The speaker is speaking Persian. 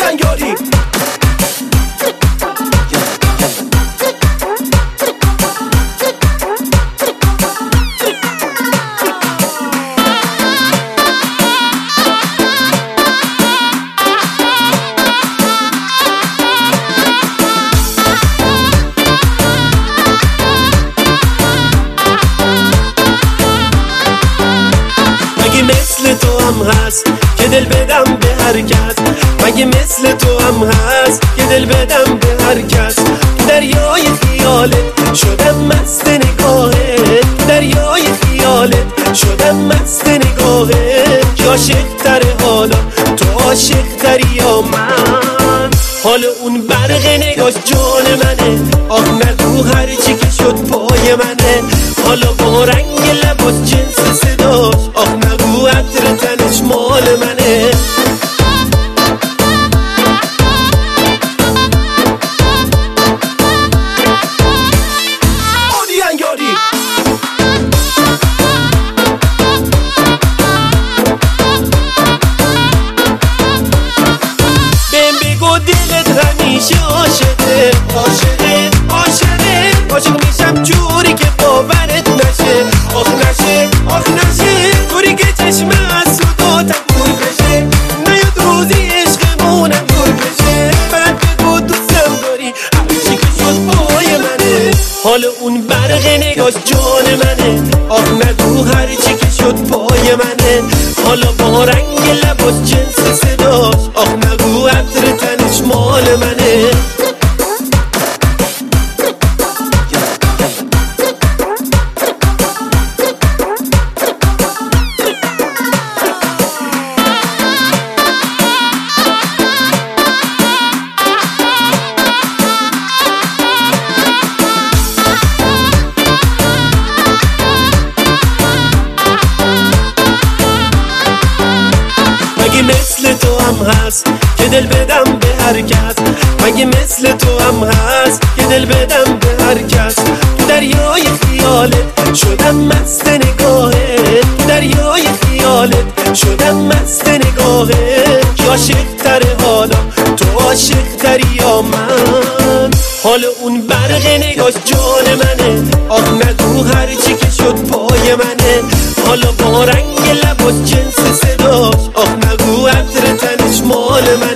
آریانگاری. مگه مثل تو هم هست که دل بدم به هر کس؟ مگه مثل تو هم هست که دل بدم به هر کس؟ دریای خیالت شدم مست نگاهت، دریای خیالت شدم مست نگاهت. که عاشق تره حالا تو عاشق تری یا من؟ حالا اون برق نگاش جان منه، آخ نگو هرچی که شد پای منه. حالا با رنگ لباس جنس صداش، آخ نگو عطر تنش مال منه. آریانگاری. بهم بگو دلت همیشه عاشقه، عاشقه، عاشقه. عاشق میشم جوری که باورت نشه، آخ نشه، آخ نشه. جوری که چشم حسوداتم دور بشه، نیاد روزی عشقمونم دور بشه. بعد بگو دوستم داری هرچی که شد پای منه. حالا اون برق نگاش جان منه، آخ نگو هرچی که شد پای منه. حالا با رنگ لباس جنس صداش، آخ نگو عطر تنش مال منه. مگه مثل تو هم هست که دل بدم به هر کس؟ مگه مثل تو هم هست که دل بدم به هر کس؟ دریای خیالت شدم مست نگاهت، دریای خیالت شدم مست نگاهت. که عاشق تره حالا تو عاشق تری یا من؟ حالا اون برق نگاش جان منه، آخ نگو هرچی که شد پای منه. حالا با رنگ لباس جنس صداش، آخ نگو عطر تنش مال منه.